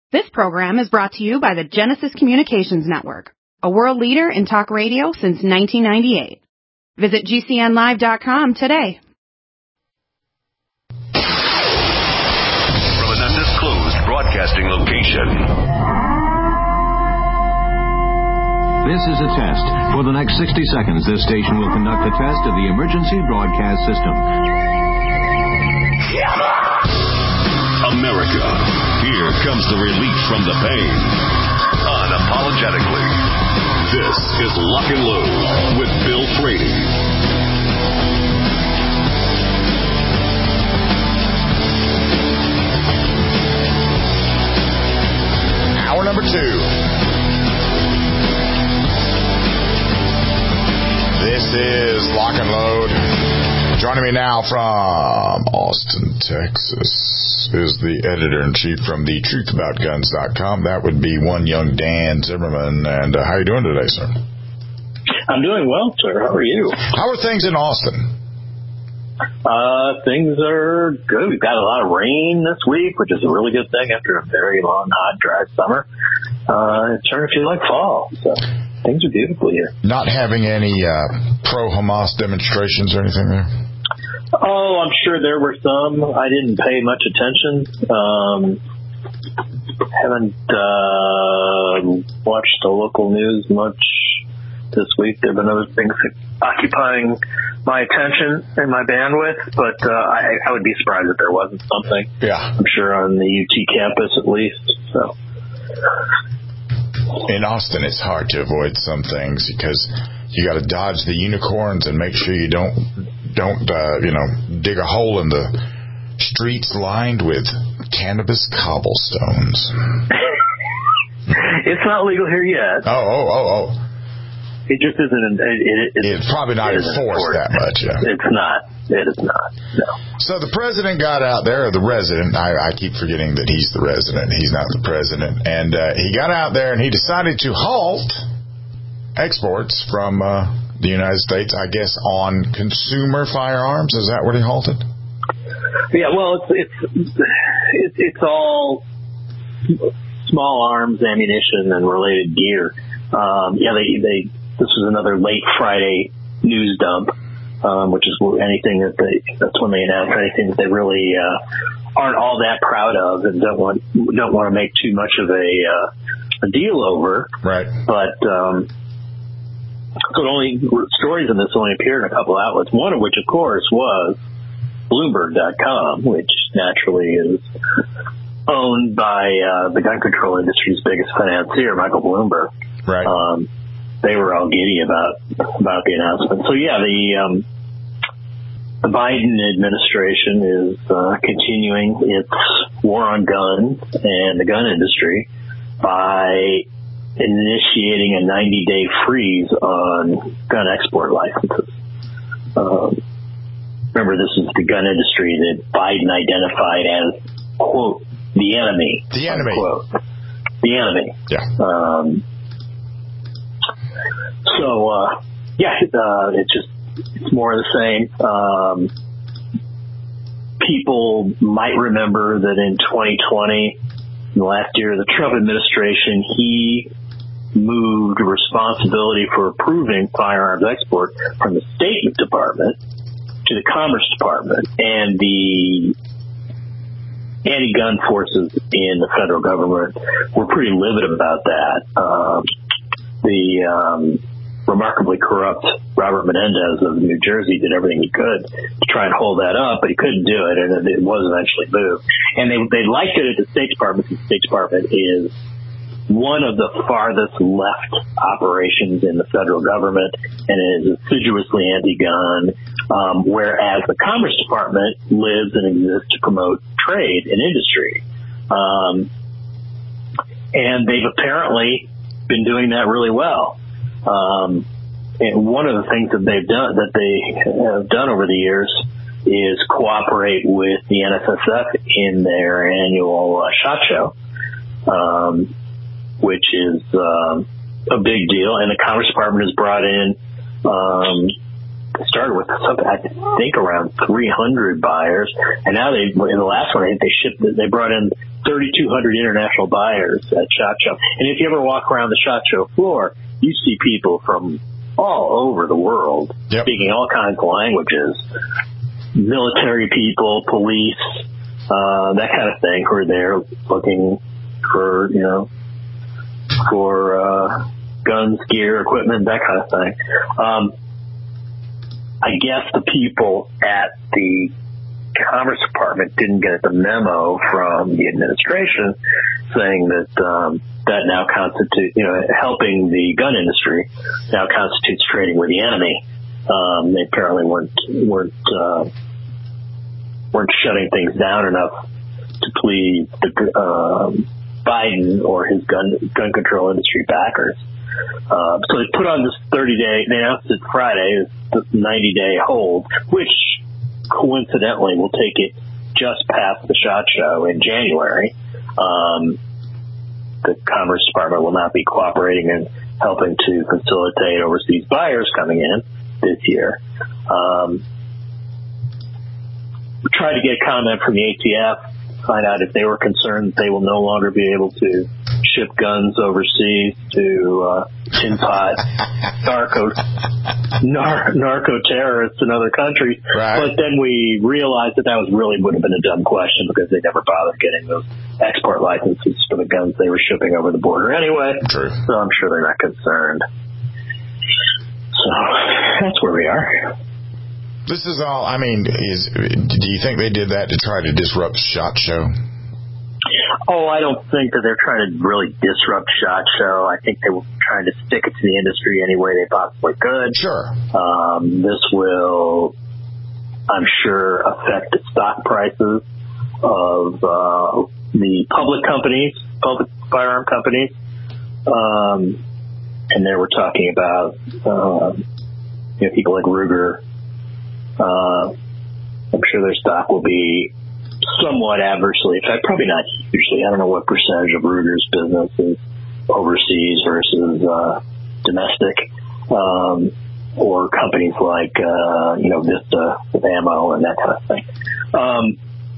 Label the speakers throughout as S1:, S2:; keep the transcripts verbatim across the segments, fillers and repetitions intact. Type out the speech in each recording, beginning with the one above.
S1: This program is brought to you by the Genesis Communications Network, a world leader in talk radio since nineteen ninety-eight. Visit G C N live dot com today.
S2: From an undisclosed broadcasting location.
S3: This is a test. For the next sixty seconds, this station will conduct a test of the emergency broadcast system.
S2: America, here comes the relief from the pain. Unapologetically. This is Lock and Load with Bill Frady.
S4: Hour number two. This is Lock and Load. Joining me now from Austin, Texas, is the editor-in-chief from the truth about guns dot com. That would be one young Dan Zimmerman. And uh, how are you doing today, sir?
S5: I'm doing well, sir. How are you?
S4: How are things in Austin?
S5: Uh, things are good. We've got a lot of rain this week, which is a really good thing after a very long, hot, dry summer. Uh, it's starting to feel like fall, so things are beautiful here. Not having any uh, pro-Hamas demonstrations or anything there? Oh, I'm sure there were some. I didn't pay much attention. Um, haven't uh, watched the local news much this week. There have been other things occupying my attention and my bandwidth, but uh, I, I would be surprised if there wasn't something.
S4: Yeah.
S5: I'm sure on the U T campus at least. So.
S4: In Austin, it's hard to avoid some things because you got to dodge the unicorns and make sure you don't don't uh, you know dig a hole in the streets lined with cannabis cobblestones.
S5: It's not legal here yet.
S4: Oh oh oh oh.
S5: It just isn't. It, it, it,
S4: it's probably not
S5: it
S4: enforced that much. Yeah.
S5: It's not. It is not. No.
S4: So the president got out there, or the resident. I, I keep forgetting that he's the resident. He's not the president. And uh, he got out there and he decided to halt exports from uh, the United States, I guess, on consumer firearms. Is that what he halted?
S5: Yeah. Well, it's it's it's, it's all small arms, ammunition, and related gear. Um, yeah, they they. This was another late Friday news dump, um, which is anything that they, that's when they announce anything that they really, uh, aren't all that proud of and don't want, don't want to make too much of a, uh, a deal over.
S4: Right.
S5: But, um, so it only, stories of this only appeared in a couple outlets, one of which, of course, was Bloomberg dot com, which naturally is owned by, uh, the gun control industry's biggest financier, Michael Bloomberg.
S4: Right.
S5: Um, they were all giddy about about the announcement. So yeah, the um, the Biden administration is uh, continuing its war on guns and the gun industry by initiating a ninety day freeze on gun export licenses. Um, remember, this is the gun industry that Biden identified as, quote, the enemy.
S4: The enemy.
S5: Unquote. The enemy.
S4: Yeah.
S5: Um, So, uh, yeah, uh, it's just, it's more of the same. Um, people might remember that in twenty twenty, in the last year of the Trump administration, he moved responsibility for approving firearms export from the State Department to the Commerce Department, and the anti-gun forces in the federal government were pretty livid about that. Um, the um, remarkably corrupt Robert Menendez of New Jersey did everything he could to try and hold that up, but he couldn't do it, and it was eventually moved. And they they liked it at the State Department, because the State Department is one of the farthest left operations in the federal government and is assiduously anti-gun, um, whereas the Commerce Department lives and exists to promote trade and industry. Um, and they've apparently been doing that really well. Um, and one of the things that they've done, that they have done over the years, is cooperate with the N S S F in their annual uh, SHOT Show, um, which is um, a big deal. And the Commerce Department has brought in um, started with something, I think around three hundred buyers, and now they, in the last one, I think they shipped, they brought in thirty-two hundred international buyers at SHOT Show. And if you ever walk around the SHOT Show floor, you see people from all over the world, yep. speaking all kinds of languages, military people, police, uh, that kind of thing, who are there looking for, you know, for, uh, guns, gear, equipment, that kind of thing. Um, I guess the people at the Commerce Department didn't get the memo from the administration saying that um, that now constitutes, you know, helping the gun industry now constitutes trading with the enemy. Um, they apparently weren't weren't uh, weren't shutting things down enough to please the, uh, Biden or his gun gun control industry backers. Uh, so they put on this thirty day, they announced it Friday, this ninety day hold, which coincidentally will take it just past the SHOT Show in January. Um, the Commerce Department will not be cooperating and helping to facilitate overseas buyers coming in this year. Um, tried to get comment from the A T F, find out if they were concerned that they will no longer be able to ship guns overseas to uh, tin pot narco nar- narco terrorists in other countries. Right. But then we realized that that was really would have been a dumb question because they never bothered getting those export licenses for the guns they were shipping over the border anyway.
S4: True.
S5: So I'm sure they're not concerned. So that's where we are.
S4: This is all, I mean, is, do you think they did that to try to disrupt SHOT Show?
S5: Oh, I don't think that they're trying to really disrupt SHOT Show. I think they were trying to stick it to the industry any way they possibly could.
S4: Sure.
S5: Um, this will, I'm sure, affect the stock prices of uh, the public companies, public firearm companies. Um, and there we're talking about uh, you know, people like Ruger. Uh, I'm sure their stock will be somewhat adversely affected. Probably not hugely. I don't know what percentage of Ruger's business is overseas versus uh, domestic, um, or companies like uh, you know Vista with ammo and that kind of thing. Um,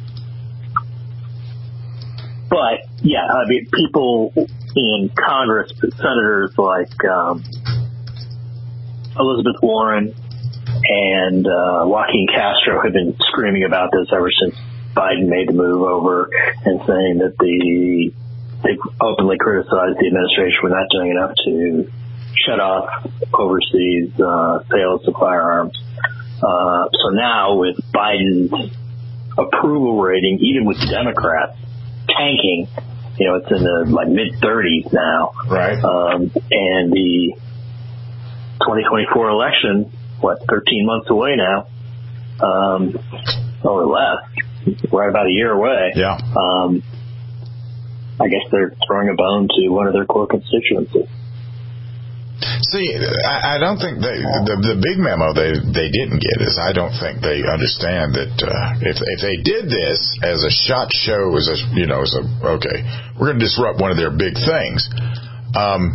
S5: but yeah, I mean, people in Congress, senators like um, Elizabeth Warren and uh, Joaquin Castro have been screaming about this ever since Biden made the move over and saying that the they've openly criticized the administration for not doing enough to shut off overseas uh, sales of firearms. Uh, so now with Biden's approval rating, even with Democrats tanking, you know, it's in the like mid thirties now.
S4: Right.
S5: Um, and the twenty twenty-four election, what, thirteen months away now, um, or less, right about a year away.
S4: Yeah.
S5: Um, I guess they're throwing a bone to one of their core constituencies.
S4: See, I, I don't think they, the the big memo they they didn't get is I don't think they understand that uh, if if they did this as a SHOT Show, as a you know as a okay, we're going to disrupt one of their big things. Um,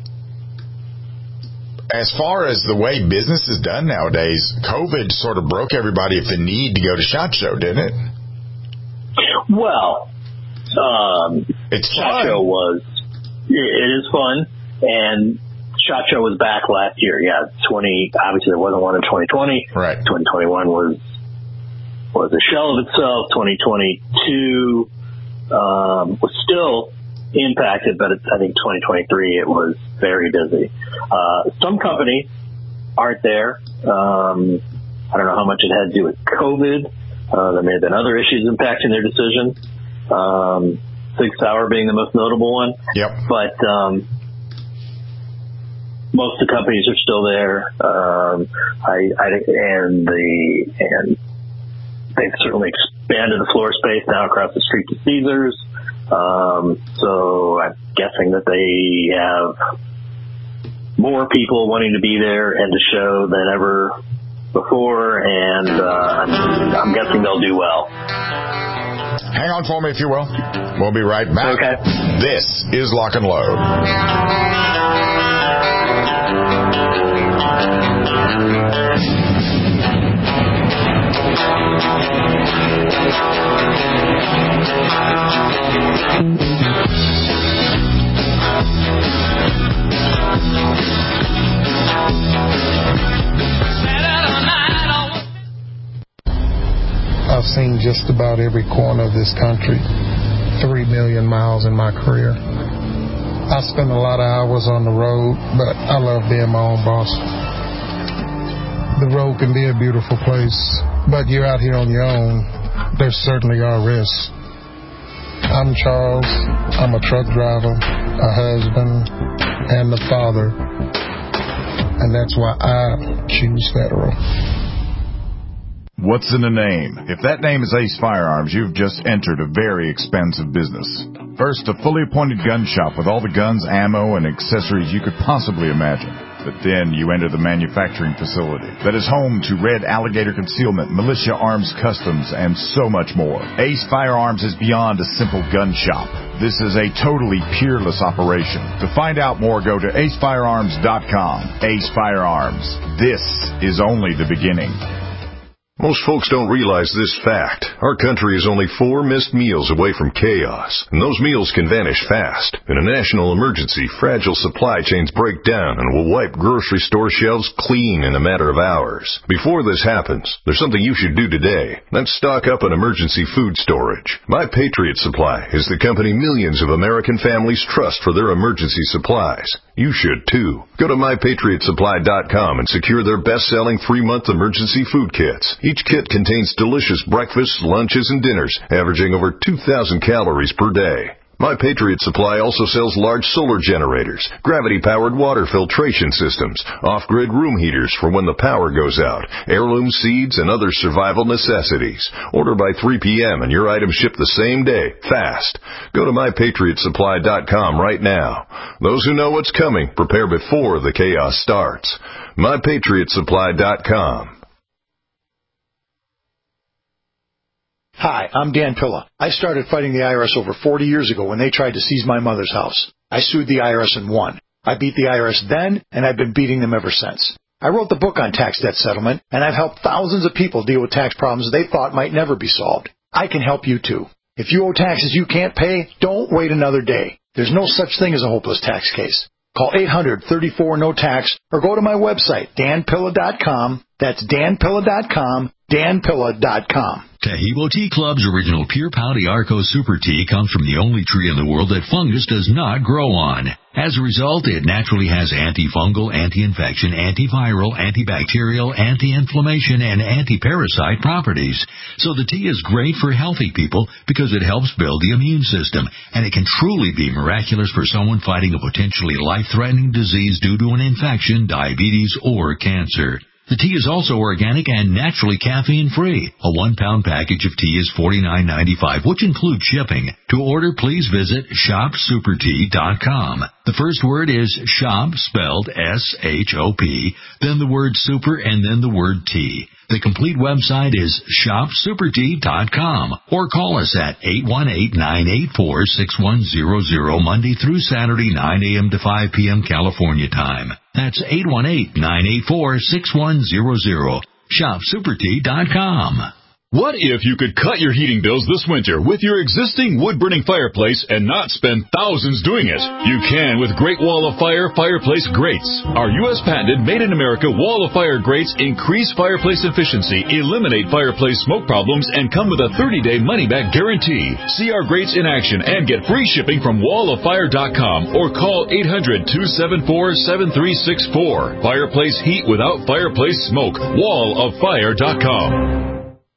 S4: as far as the way business is done nowadays, COVID sort of broke everybody of the need to go to SHOT Show, didn't it?
S5: Well, um,
S4: it's
S5: SHOT
S4: fun.
S5: Show was it is fun, and SHOT Show was back last year. Yeah, twenty. Obviously, there wasn't one in twenty twenty.
S4: Right.
S5: twenty twenty-one was was a shell of itself. twenty twenty-two um, was still impacted, but it's, I think twenty twenty-three it was very busy. Uh, some companies aren't there. Um, I don't know how much it had to do with COVID. Uh, there may have been other issues impacting their decision. Um, Sig Sauer being the most notable one.
S4: Yep.
S5: But um, most of the companies are still there. Um, I, I and the and they've certainly expanded the floor space now across the street to Caesars. Um, so I'm guessing that they have more people wanting to be there and to show than ever before, and uh, I'm, I'm guessing they'll do well.
S4: Hang on for me, if you will. We'll be right back.
S5: Okay.
S4: This is Lock and Load.
S6: I've seen just about every corner of this country, three million miles in my career. I spend a lot of hours on the road, but I love being my own boss. The road can be a beautiful place, but you're out here on your own. There certainly are risks. I'm Charles. I'm a truck driver, a husband, and a father. And that's why I choose Federal.
S4: What's in a name? If that name is Ace Firearms, you've just entered a very expensive business. First, a fully appointed gun shop with all the guns, ammo, and accessories you could possibly imagine. But then you enter the manufacturing facility that is home to Red Alligator Concealment, Militia Arms Customs, and so much more. Ace Firearms is beyond a simple gun shop. This is a totally peerless operation. To find out more, go to ace firearms dot com. Ace Firearms. This is only the beginning.
S2: Most folks don't realize this fact. Our country is only four missed meals away from chaos, and those meals can vanish fast. In a national emergency, fragile supply chains break down and will wipe grocery store shelves clean in a matter of hours. Before this happens, there's something you should do today. That's stock up on emergency food storage. My Patriot Supply is the company millions of American families trust for their emergency supplies. You should, too. Go to my patriot supply dot com and secure their best-selling three-month emergency food kits. Each kit contains delicious breakfasts, lunches, and dinners, averaging over two thousand calories per day. My Patriot Supply also sells large solar generators, gravity-powered water filtration systems, off-grid room heaters for when the power goes out, heirloom seeds, and other survival necessities. Order by three p.m. and your items ship the same day, fast. Go to my patriot supply dot com right now. Those who know what's coming, prepare before the chaos starts. my patriot supply dot com.
S7: Hi, I'm Dan Pilla. I started fighting the I R S over forty years ago when they tried to seize my mother's house. I sued the I R S and won. I beat the I R S then, and I've been beating them ever since. I wrote the book on tax debt settlement, and I've helped thousands of people deal with tax problems they thought might never be solved. I can help you too. If you owe taxes you can't pay, don't wait another day. There's no such thing as a hopeless tax case. Call eight hundred, thirty-four, no tax or go to my website, dan pilla dot com. That's dan pilla dot com, dan pilla dot com.
S8: Taheebo Tea Club's original Pure Pau d'Arco Super Tea comes from the only tree in the world that fungus does not grow on. As a result, it naturally has antifungal, anti-infection, antiviral, antibacterial, anti-inflammation, and anti-parasite properties. So the tea is great for healthy people because it helps build the immune system, and it can truly be miraculous for someone fighting a potentially life-threatening disease due to an infection, diabetes, or cancer. The tea is also organic and naturally caffeine-free. A one-pound package of tea is forty-nine ninety-five, which includes shipping. To order, please visit shop super tea dot com. The first word is shop, spelled S H O P, then the word super, and then the word tea. The complete website is shop super tea dot com, or call us at eight one eight, nine eight four, six one zero zero Monday through Saturday, nine a.m. to five p.m. California time. That's eight one eight, nine eight four, six one zero zero. shop super tea dot com.
S9: What if you could cut your heating bills this winter with your existing wood-burning fireplace and not spend thousands doing it? You can with Great Wall of Fire fireplace grates. Our U S patented made-in-America Wall of Fire grates increase fireplace efficiency, eliminate fireplace smoke problems, and come with a thirty-day money-back guarantee. See our grates in action and get free shipping from wall of fire dot com or call eight hundred, two seven four, seven three six four. Fireplace heat without fireplace smoke. wall of fire dot com.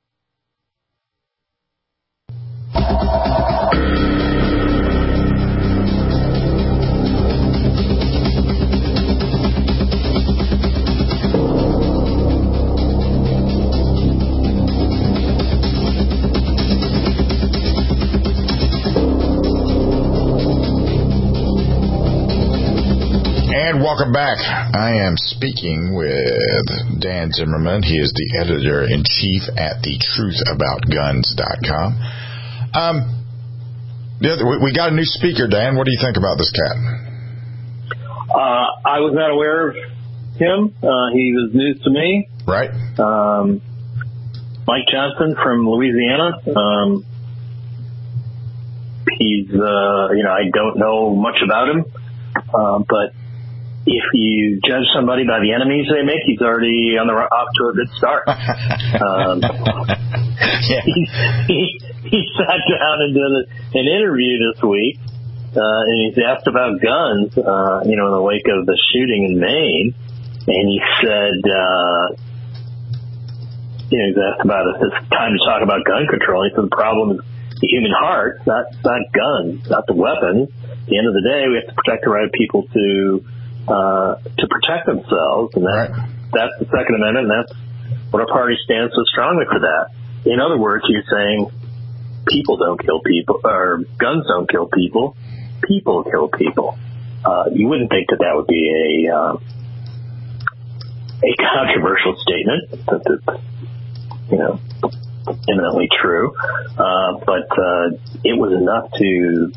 S4: And welcome back. I am speaking with Dan Zimmerman. He is the editor-in-chief at the truth about guns dot com. Um, we got a new speaker, Dan. What do you think about this cat?
S5: Uh, I was not aware of him. Uh, he was news to me.
S4: Right.
S5: Um, Mike Johnson from Louisiana. Um, he's, uh, you know, I don't know much about him, uh, but if you judge somebody by the enemies they make, he's already on the off to a good start. um,
S4: yeah.
S5: he, he, he sat down and did an interview this week, uh, and he's asked about guns, uh, you know, in the wake of the shooting in Maine, and he said, uh, you know, he's asked about if it's time to talk about gun control. He said the problem is the human heart, not not guns, not the weapons. At the end of the day, we have to protect the right of people to uh, to protect themselves, and that's, right. that's the Second Amendment, and that's what our party stands so strongly for that. In other words, you're saying people don't kill people, or guns don't kill people, people kill people. Uh, you wouldn't think that that would be a uh, a controversial statement, that it's, you know, eminently true, uh, but uh, it was enough to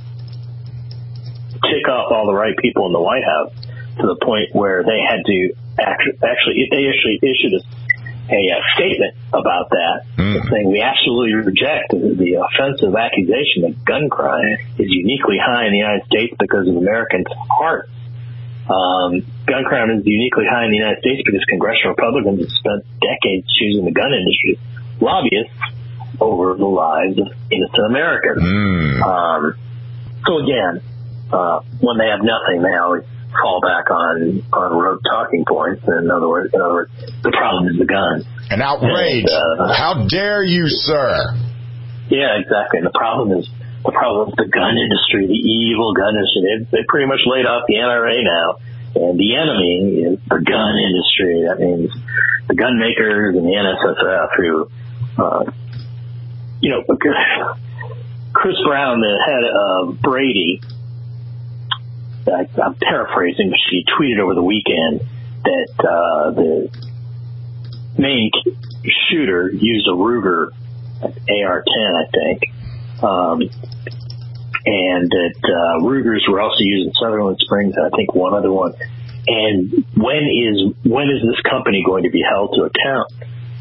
S5: tick off all the right people in the White House to the point where they had to actually, actually they actually issued a, a, a statement about that, mm. saying we absolutely reject the offensive accusation that gun crime is uniquely high in the United States because of Americans' hearts. Um, gun crime is uniquely high in the United States because congressional Republicans have spent decades choosing the gun industry lobbyists over the lives of innocent Americans. Mm. Um, so again, uh, when they have nothing, they always fall back on, on rote talking points. In other words, in other words, the problem is the gun.
S4: An outrage. And, uh, How dare you, sir?
S5: Yeah, exactly. And the problem is the problem is the gun industry, the evil gun industry. They, they pretty much laid off the N R A now, and the enemy is the gun industry. That means the gun makers and the N S S F, who, uh, you know, Chris Brown, the head of Brady, I, I'm paraphrasing, she tweeted over the weekend that uh, the main shooter used a Ruger A R ten, I think, um, and that uh, Rugers were also used in Sutherland Springs, and I think one other one. And when is when is this company going to be held to account?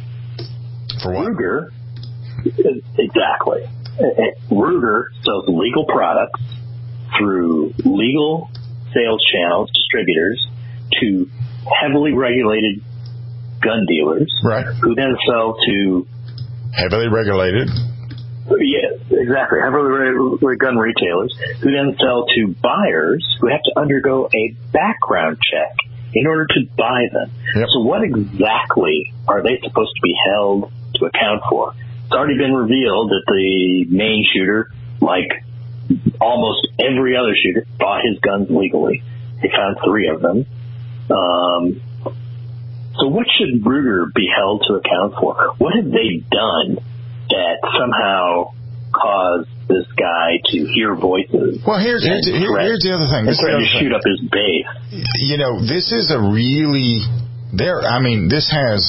S4: For what?
S5: Ruger, exactly. Ruger sells legal products through legal sales channels, distributors, to heavily regulated gun dealers,
S4: right,
S5: who then sell to
S4: heavily regulated.
S5: Yeah, exactly. Heavily regulated gun retailers, who then sell to buyers who have to undergo a background check in order to buy them. Yep. So what exactly are they supposed to be held to account for? It's already been revealed that the main shooter, like almost every other shooter, bought his guns legally. They found three of them. Um, so what should Ruger be held to account for? What have they done that somehow caused this guy to hear voices?
S4: Well, here's here's, here, here's the other thing.
S5: And threaten to shoot up his base.
S4: You know, this is a really there. I mean, this has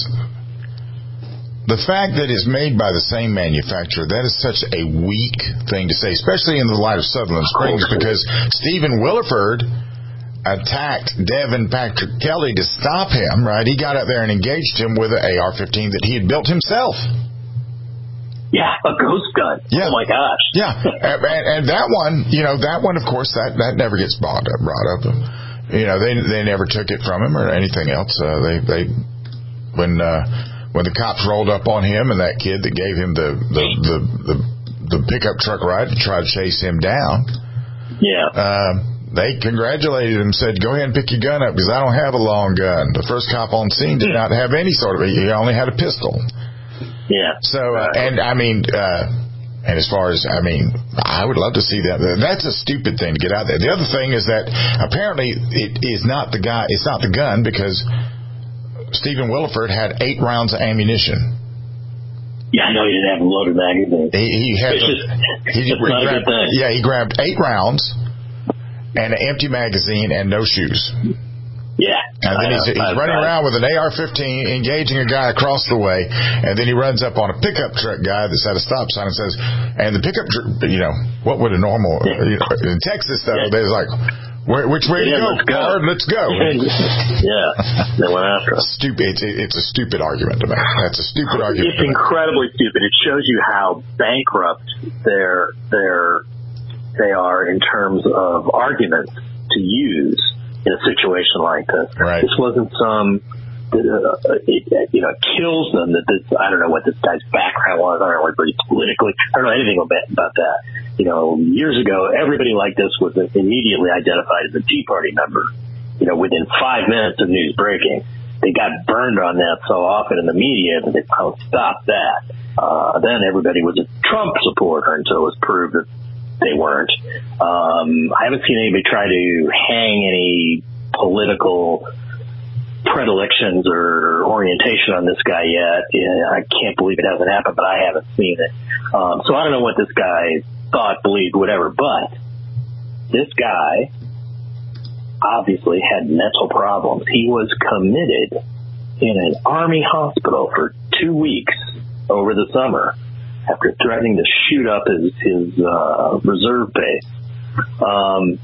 S4: the fact that it's made by the same manufacturer. That is such a weak thing to say, especially in the light of Sutherland Springs, because Stephen Williford attacked Devin Patrick Kelly to stop him. Right? He got out there and engaged him with an A R fifteen that he had built himself.
S5: Yeah, a ghost gun.
S4: Yeah.
S5: Oh, my gosh.
S4: Yeah, and, and that one, you know, that one, of course, that, that never gets brought up. Brought up. You know, they they never took it from him or anything else. Uh, they they when uh, when the cops rolled up on him and that kid that gave him the the the, the, the pickup truck ride to try to chase him down.
S5: Yeah.
S4: Uh, they congratulated him, said, "Go ahead and pick your gun up because I don't have a long gun." The first cop on scene did not have any sort of. He only had a pistol.
S5: Yeah.
S4: So, uh, and I mean, uh, and as far as, I mean, I would love to see that. That's a stupid thing to get out there. The other thing is that apparently it is not the guy, it's not the gun, because Stephen Williford had eight rounds of ammunition.
S5: Yeah, I know he didn't have a loaded magazine.
S4: He, he had,
S5: it's just,
S4: he,
S5: it's
S4: he
S5: not
S4: grabbed,
S5: a good thing.
S4: Yeah, he grabbed eight rounds and an empty magazine and no shoes.
S5: Yeah.
S4: And then he's, he's running around with an A R fifteen, engaging a guy across the way, and then he runs up on a pickup truck guy that's at a stop sign and says, and the pickup truck, you know, what would a normal, you know, in Texas, though, yeah. They're like, Where, which way to
S5: yeah,
S4: go?
S5: Let's go.
S4: Hard, let's go.
S5: yeah, they went after us.
S4: Stupid. It's, it's a stupid argument to make. That's a stupid argument.
S5: It's incredibly stupid. It shows you how bankrupt they're, they're, they are in terms of arguments to use in a situation like this.
S4: Right.
S5: This wasn't some, uh, it, you know, it kills them that this, I don't know what this guy's background was. I don't know what he's politically, I don't know anything about, about that. You know, years ago, everybody like this was immediately identified as a Tea Party member. You know, within five minutes of news breaking, they got burned on that so often in the media that they couldn't stop that. Uh, then everybody was a Trump supporter until it was proved that they weren't. Um, I haven't seen anybody try to hang any political predilections or orientation on this guy yet. Yeah, I can't believe it hasn't happened, but I haven't seen it. Um, so I don't know what this guy thought, believed, whatever, but this guy obviously had mental problems. He was committed in an Army hospital for two weeks over the summer after threatening to shoot up his, his uh, reserve base. Um,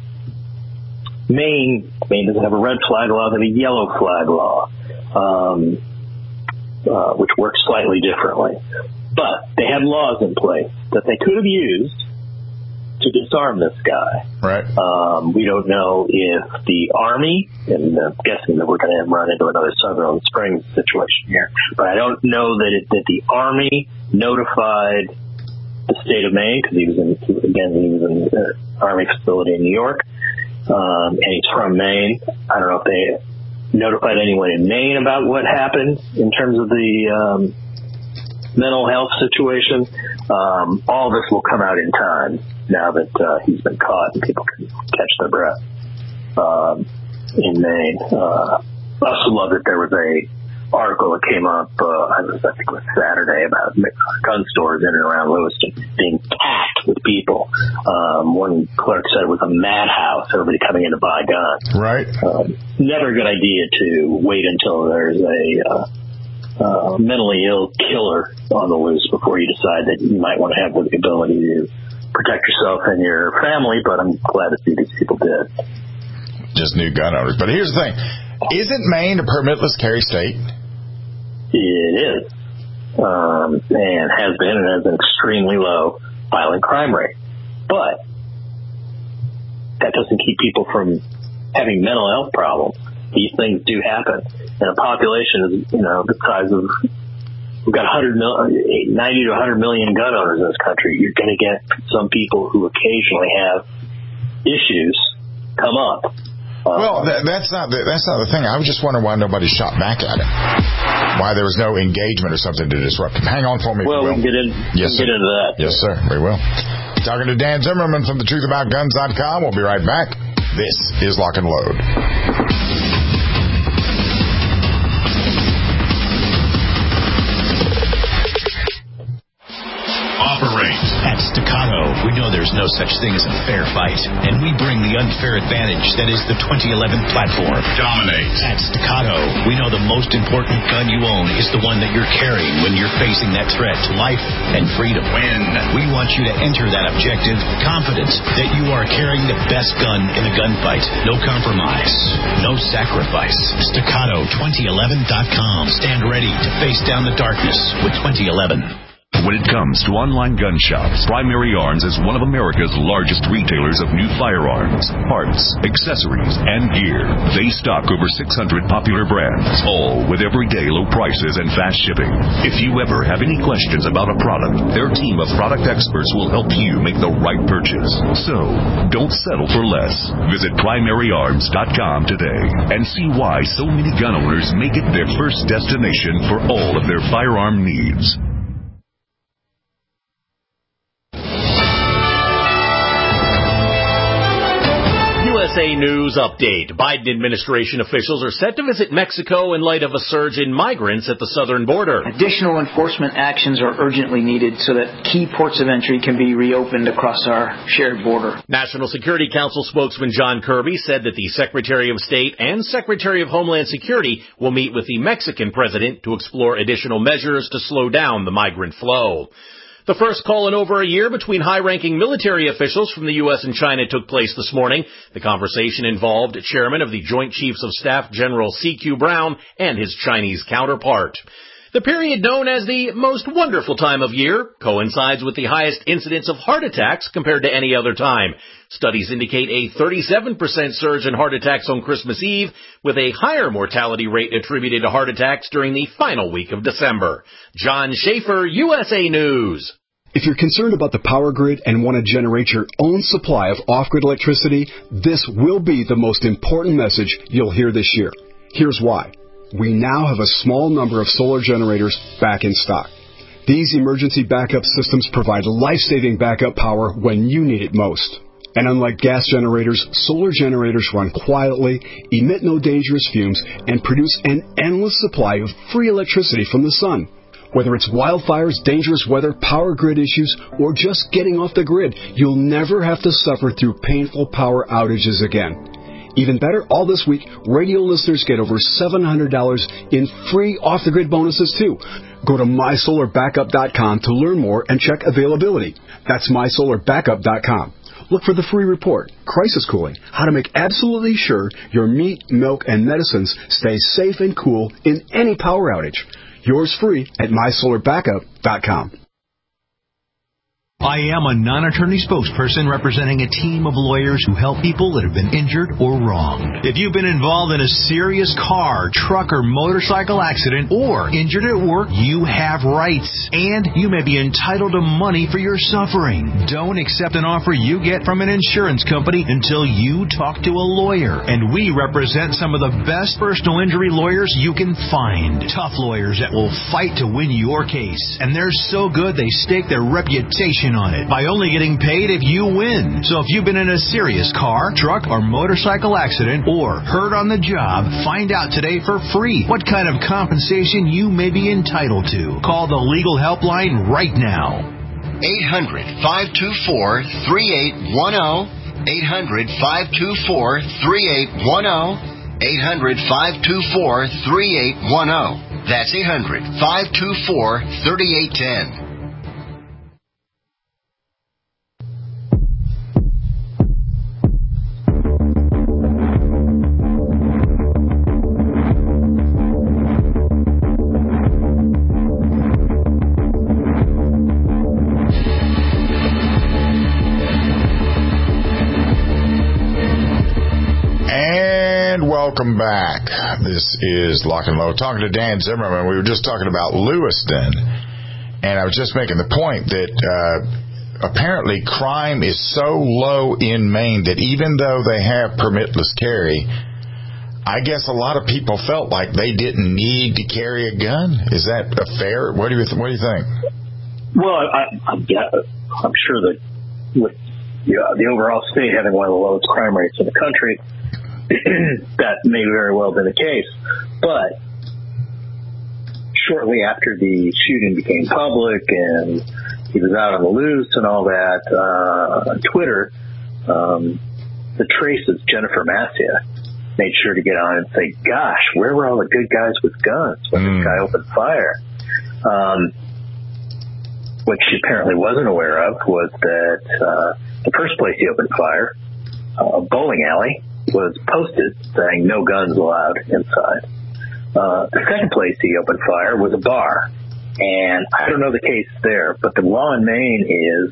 S5: Maine, Maine doesn't have a red flag law, they have a yellow flag law, um, uh, which works slightly differently. But they had laws in place that they could have used to disarm this guy.
S4: Right.
S5: Um, we don't know if the Army, and I'm guessing that we're going to run into another Sutherland Springs situation here, but I don't know that it, that the Army notified the state of Maine, because he was in, again, he was in the Army facility in New York. Um, and he's from Maine. I don't know if they notified anyone in Maine about what happened in terms of the um, mental health situation. Um, all this will come out in time now that uh, he's been caught and people can catch their breath um, in Maine. Uh, I also love that there was a article that came up, uh, I think it was Saturday, about gun stores in and around Lewiston being packed with people. Um, one clerk said it was a madhouse, everybody coming in to buy guns.
S4: Right.
S5: Um, never a good idea to wait until there's a uh, uh, mentally ill killer on the loose before you decide that you might want to have the ability to protect yourself and your family, but I'm glad to see these people did.
S4: Just new gun owners. But here's the thing. Isn't Maine a permitless carry state?
S5: It is, um, and has been, and has an extremely low violent crime rate. But that doesn't keep people from having mental health problems. These things do happen. And a population is, you know, the size of, we've got one hundred million, ninety to one hundred million gun owners in this country. You're going to get some people who occasionally have issues come up.
S4: Well, that, that's not the, that's not the thing. I was just wondering why nobody shot back at it. Why there was no engagement or something to disrupt him. Hang on for me.
S5: Well, we can get, in,
S4: yes,
S5: get into that.
S4: Yes, sir. We will. Talking to Dan Zimmerman from the truth about guns dot com. We'll be right back. This is Lock and Load.
S10: Operate. At Staccato, we know there's no such thing as a fair fight, and we bring the unfair advantage that is the twenty eleven platform. Dominate. At Staccato, we know the most important gun you own is the one that you're carrying when you're facing that threat to life and freedom. Win. We want you to enter that objective confident that you are carrying the best gun in the gunfight. No compromise. No sacrifice. Staccato twenty eleven dot com. Stand ready to face down the darkness with twenty eleven.
S11: When it comes to online gun shops, Primary Arms is one of America's largest retailers of new firearms, parts, accessories, and gear. They stock over six hundred popular brands, all with everyday low prices and fast shipping. If you ever have any questions about a product, their team of product experts will help you make the right purchase. So, don't settle for less. Visit Primary Arms dot com today and see why so many gun owners make it their first destination for all of their firearm needs.
S12: U S A News Update. Biden administration officials are set to visit Mexico in light of a surge in migrants at the southern border.
S13: Additional enforcement actions are urgently needed so that key ports of entry can be reopened across our shared border.
S12: National Security Council spokesman John Kirby said that the Secretary of State and Secretary of Homeland Security will meet with the Mexican president to explore additional measures to slow down the migrant flow. The first call in over a year between high-ranking military officials from the U S and China took place this morning. The conversation involved Chairman of the Joint Chiefs of Staff General C Q Brown and his Chinese counterpart. The period known as the most wonderful time of year coincides with the highest incidence of heart attacks compared to any other time. Studies indicate a thirty-seven percent surge in heart attacks on Christmas Eve, with a higher mortality rate attributed to heart attacks during the final week of December. John Schaefer, U S A News.
S14: If you're concerned about the power grid and want to generate your own supply of off-grid electricity, this will be the most important message you'll hear this year. Here's why. We now have a small number of solar generators back in stock. These emergency backup systems provide life-saving backup power when you need it most. And unlike gas generators, solar generators run quietly, emit no dangerous fumes, and produce an endless supply of free electricity from the sun. Whether it's wildfires, dangerous weather, power grid issues, or just getting off the grid, you'll never have to suffer through painful power outages again. Even better, all this week, radio listeners get over seven hundred dollars in free off-the-grid bonuses, too. Go to my solar backup dot com to learn more and check availability. That's my solar backup dot com. Look for the free report, Crisis Cooling, how to make absolutely sure your meat, milk, and medicines stay safe and cool in any power outage. Yours free at my solar backup dot com.
S10: I am a non-attorney spokesperson representing a team of lawyers who help people that have been injured or wronged. If you've been involved in a serious car, truck, or motorcycle accident or injured at work, you have rights, and you may be entitled to money for your suffering. Don't accept an offer you get from an insurance company until you talk to a lawyer. And we represent some of the best personal injury lawyers you can find. Tough lawyers that will fight to win your case. And they're so good they stake their reputation on it by only getting paid if you win. So if you've been in a serious car, truck, or motorcycle accident or hurt on the job, find out today for free what kind of compensation you may be entitled to. Call the legal helpline right now.
S15: eight hundred, five two four, three eight one zero. eight hundred, five two four, three eight one zero. eight hundred, five two four, three eight one zero. That's eight hundred, five two four, three eight one zero.
S4: Welcome back. This is Lock and Load. Talking to Dan Zimmerman. We were just talking about Lewiston, and I was just making the point that uh, apparently crime is so low in Maine that even though they have permitless carry, I guess a lot of people felt like they didn't need to carry a gun. Is that a fair? What do you What do you think?
S5: Well, I, I, I'm sure that with you know, the overall state having one of the lowest crime rates in the country, that may very well have been the case. But shortly after the shooting became public and he was out on the loose and all that, uh, on Twitter, um, the Trace's Jennifer Massia made sure to get on and say, gosh, where were all the good guys with guns when mm. this guy opened fire? Um, what she apparently wasn't aware of was that uh, the first place he opened fire, uh, a bowling alley, was posted saying no guns allowed inside. Uh, the second place he opened fire was a bar. And I don't know the case there, but the law in Maine is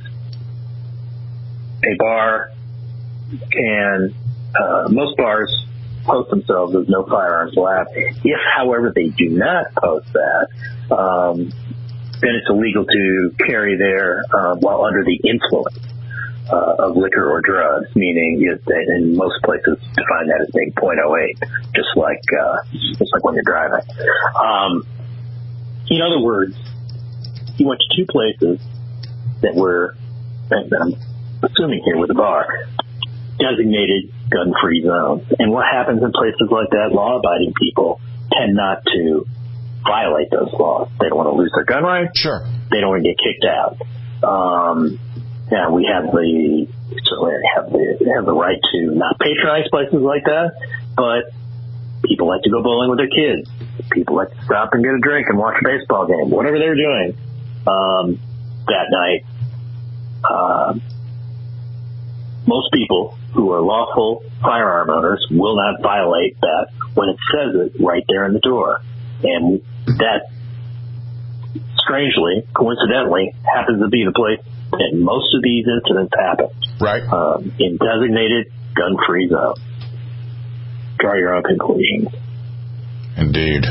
S5: a bar can, uh, most bars post themselves as no firearms allowed. If, however, they do not post that, um, then it's illegal to carry there uh, while under the influence Uh, of liquor or drugs, meaning you, in most places define that as being point oh eight, just like uh, just like when you're driving. Um, in other words, he went to two places that were, that I'm assuming here with a bar, designated gun-free zones. And what happens in places like that? Law-abiding people tend not to violate those laws. They don't want to lose their gun rights.
S4: Sure.
S5: They don't want to get kicked out. Um, Yeah, we have the certainly have the have the right to not patronize places like that, but people like to go bowling with their kids. People like to stop and get a drink and watch a baseball game, whatever they're doing. Um, that night, uh, most people who are lawful firearm owners will not violate that when it says it right there in the door. And that, strangely, coincidentally, happens to be the place that most of these incidents happen.
S4: Right.
S5: Um, in designated gun-free zones. Draw your own conclusions.
S4: Indeed.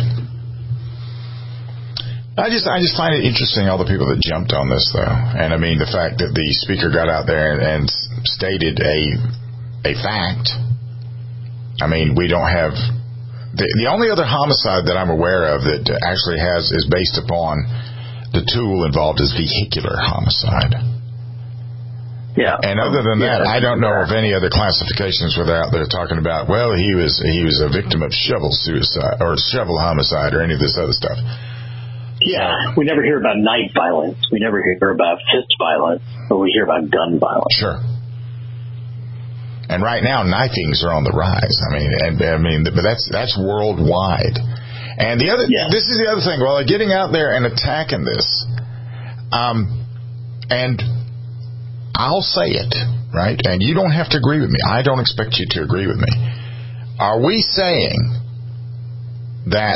S4: I just I just find it interesting, all the people that jumped on this, though. And, I mean, the fact that the speaker got out there and, and stated a a fact. I mean, we don't have... The, the only other homicide that I'm aware of that actually has is based upon the tool involved is vehicular homicide.
S5: Yeah.
S4: And other than that,
S5: yeah,
S4: I don't know
S5: yeah.
S4: of any other classifications where they're out there talking about, well, he was he was a victim of shovel suicide or shovel homicide or any of this other stuff.
S5: Yeah, we never hear about knife violence. We never hear about fist violence, but we hear about gun violence.
S4: Sure. And right now, knifings are on the rise. I mean, and I mean, but that's that's worldwide. And the other, yeah. this is the other thing. While they're getting out there and attacking this, um, and I'll say it, right? And you don't have to agree with me. I don't expect you to agree with me. Are we saying that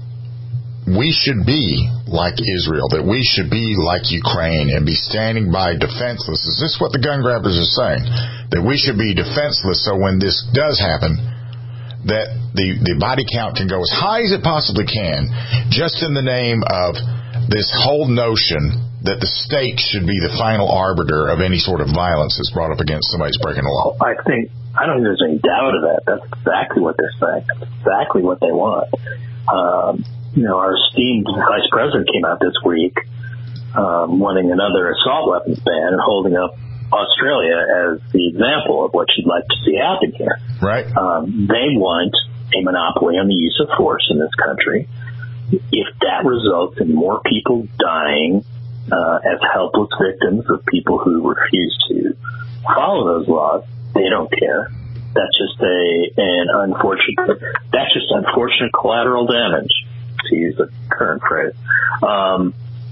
S4: we should be like Israel, that we should be like Ukraine and be standing by defenseless? Is this what the gun grabbers are saying? That we should be defenseless so when this does happen, that the, the body count can go as high as it possibly can, just in the name of this whole notion that the state should be the final arbiter of any sort of violence that's brought up against somebody who's breaking the law?
S5: I think, I don't think there's any doubt of that. That's exactly what they're saying. That's exactly what they want. Um, you know, our esteemed vice president came out this week um, wanting another assault weapons ban and holding up Australia as the example of what she'd like to see happen here.
S4: Right.
S5: Um, they want a monopoly on the use of force in this country. If that results in more people dying uh, as helpless victims of people who refuse to follow those laws, they don't care. That's just a an unfortunate. That's just unfortunate collateral damage, to use the current phrase, um,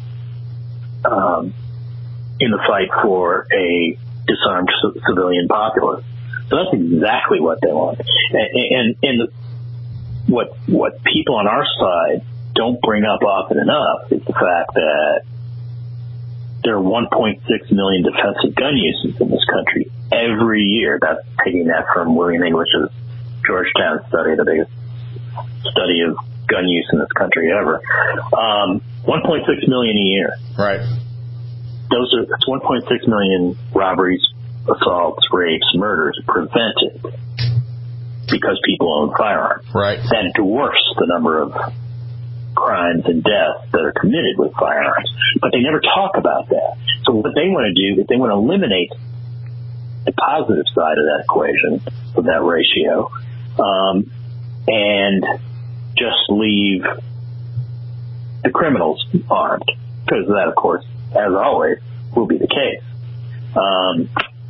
S5: um, in the fight for a disarmed c- civilian populace. So that's exactly what they want. And, and, and the, what what people on our side don't bring up often enough is the fact that there are one point six million defensive gun uses in this country every year. That's taking that from William English's Georgetown study, the biggest study of gun use in this country ever. Um, one point six million a year.
S4: Right.
S5: Those are that's one point six million robberies, assaults, rapes, murders prevented because people own firearms.
S4: Right.
S5: That dwarfs the number of crimes and deaths that are committed with firearms. But they never talk about that. So what they want to do is they want to eliminate the positive side of that equation, of that ratio, um, and just leave the criminals armed. Because that, of course, as always, will be the case. Um,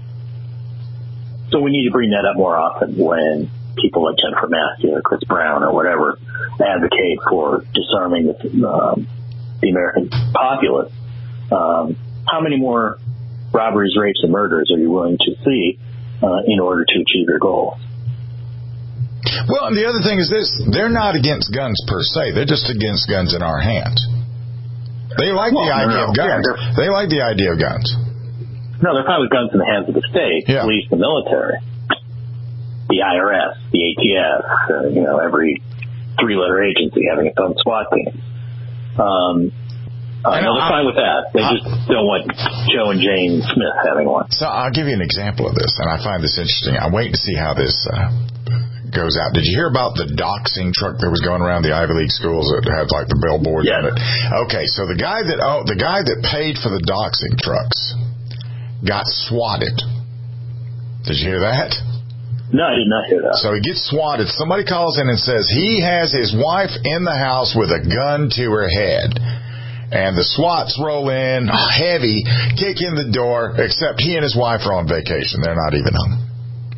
S5: so we need to bring that up more often when people like Jennifer Maskey or Chris Brown or whatever advocate for disarming the, um, the American populace. Um, how many more robberies, rapes, and murders are you willing to see uh, in order to achieve your goals?
S4: Well, and the other thing is this. They're not against guns per se. They're just against guns in our hands. They like well, the idea no, no. of guns. Yeah, they like the idea of guns.
S5: No, they're fine with guns in the hands of the state,
S4: yeah.
S5: police, the military, the I R S, the A T F, uh, you know, every three-letter agency having its own SWAT team. Um, uh, no, they're fine with that. They I, just don't want Joe and Jane Smith having one.
S4: So I'll give you an example of this, and I find this interesting. I'm waiting to see how this uh, goes out. Did you hear about the doxing truck that was going around the Ivy League schools that had like the billboards
S5: yes.
S4: on it? Okay, so the guy that oh, the guy that paid for the doxing trucks got swatted. Did you hear that?
S5: No, I did not hear that.
S4: So he gets swatted. Somebody calls in and says he has his wife in the house with a gun to her head. And the SWATs roll in, heavy, kick in the door, except he and his wife are on vacation. They're not even home.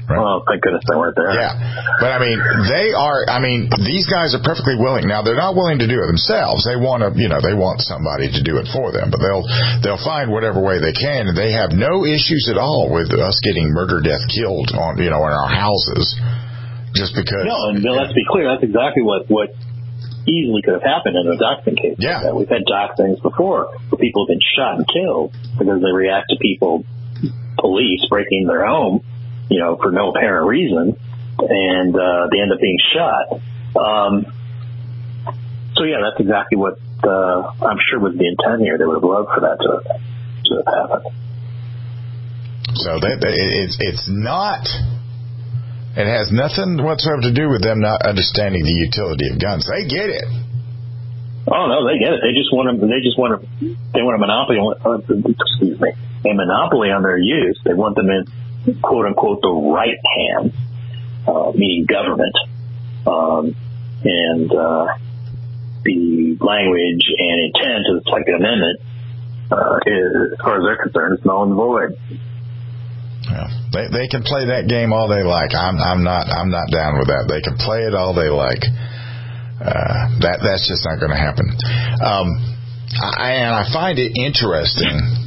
S4: Right.
S5: Well, thank goodness they weren't there.
S4: Yeah. But, I mean, they are, I mean, these guys are perfectly willing. Now, they're not willing to do it themselves. They want to, you know, they want somebody to do it for them. But they'll they'll find whatever way they can. And they have no issues at all with us getting murder, death, killed on, you know, in our houses just because.
S5: No, and let's be clear, that's exactly what, what easily could have happened in a doxing case.
S4: Yeah.
S5: We've had doxings before where people have been shot and killed because they react to people, police breaking their home, you know, for no apparent reason, and uh, they end up being shot. Um, so, yeah, that's exactly what uh, I'm sure was the intent here. They would have loved for that to, to have happened.
S4: So they, they, it's it's not, it has nothing whatsoever to do with them not understanding the utility of guns. They get it.
S5: Oh, no, they get it. They just want to, they just want to, they want a monopoly on, uh, excuse me, a monopoly on their use. They want them in, quote unquote, the right hand, uh, meaning government. Um, and, uh, the language and intent of the Second Amendment, uh, is, as far as they're concerned, is null and void.
S4: Yeah. They, they can play that game all they like. I'm, I'm not, I'm not down with that. They can play it all they like. Uh, that, that's just not going to happen. Um, I, and I find it interesting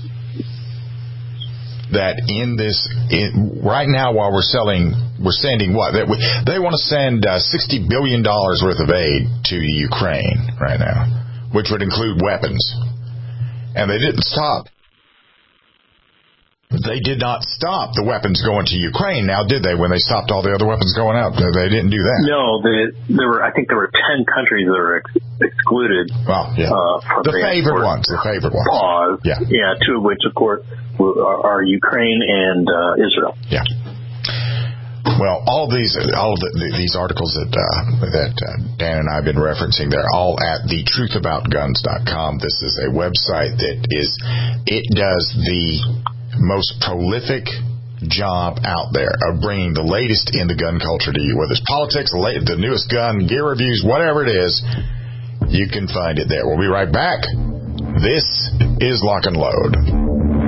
S4: that in this, in, right now while we're selling, we're sending what? They, they want to send uh, sixty billion dollars worth of aid to Ukraine right now, which would include weapons. And they didn't stop. They did not stop the weapons going to Ukraine now, did they, when they stopped all the other weapons going out? They didn't do that.
S5: No, they, there were, I think there were ten countries that were ex- excluded.
S4: Well, yeah.
S5: Uh, from
S4: the,
S5: the
S4: favorite ones, the favorite ones.
S5: Pause.
S4: Yeah.
S5: Yeah, two of which, of course, are, are Ukraine and uh, Israel.
S4: Yeah. Well, all these all the, these articles that uh, that uh, Dan and I have been referencing, they're all at the truth about guns dot com. This is a website that is, it does the most prolific job out there of bringing the latest in the gun culture to you, whether it's politics, the, latest, the newest gun, gear reviews, whatever it is, you can find it there. We'll be right back. This is Lock and Load.